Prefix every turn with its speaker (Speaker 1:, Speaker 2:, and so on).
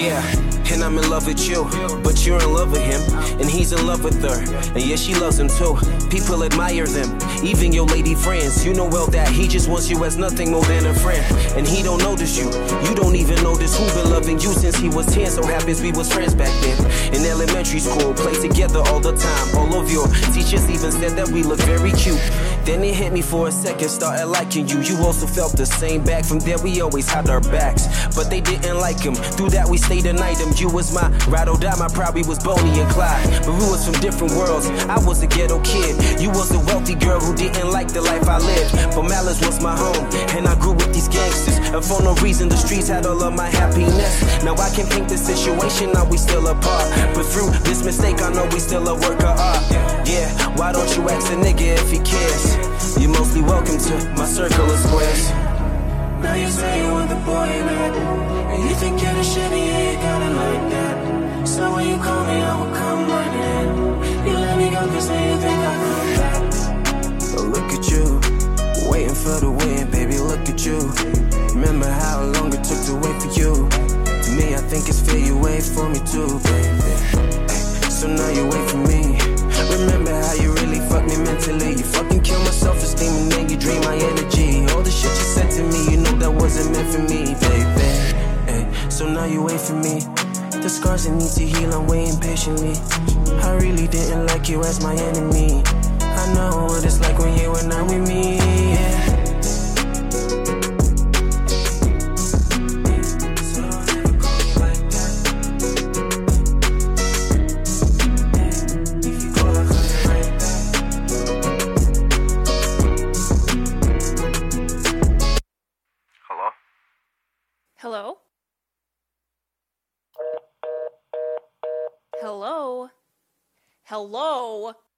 Speaker 1: Yeah, and I'm in love with you, but you're in love with him, and he's in love with her, and yeah, she loves him too. People admire them, even your lady friends. You know well that he just wants you as nothing more than a friend, and he don't notice you. You don't even notice who been loving you since he was 10. So happens we was friends back then. In elementary school, played together all the time. All of your teachers even said that we look very cute. Then it hit me for a second, started liking you. You also felt the same back. From there we always had our backs, but they didn't like him. Through that we stayed an item. You was my ride or die, my probably was Bonnie and Clyde. But we was from different worlds. I was a ghetto kid, you was a wealthy girl who didn't like the life I lived. But Malice was my home, and I grew with these gangsters. And for no reason the streets had all of my happiness. Now I can paint the situation, now we still apart. But through this mistake I know we still a work of art. Yeah, why don't you ask a nigga if he cares? You're mostly welcome to my circle of squares.
Speaker 2: Now you say you want the boy back, and you think you're the shit, and you got it like that. So when you call me, I will come running. You let me go cause now you think I'll come back.
Speaker 1: Oh, look at you, waiting for the win, baby, look at you. Remember how long it took to wait for you. To me, I think it's fair you wait for me too, baby. So now you wait for me. Remember how you really fucked me mentally. You fucking killed my self-esteem and then you drained my energy. All the shit you said to me, you know that wasn't meant for me, baby. So now you wait for me. The scars that need to heal, I'm waiting patiently. I really didn't like you as my enemy. I know what it's like when you were not with me, yeah.
Speaker 3: Hello? Hello? Hello?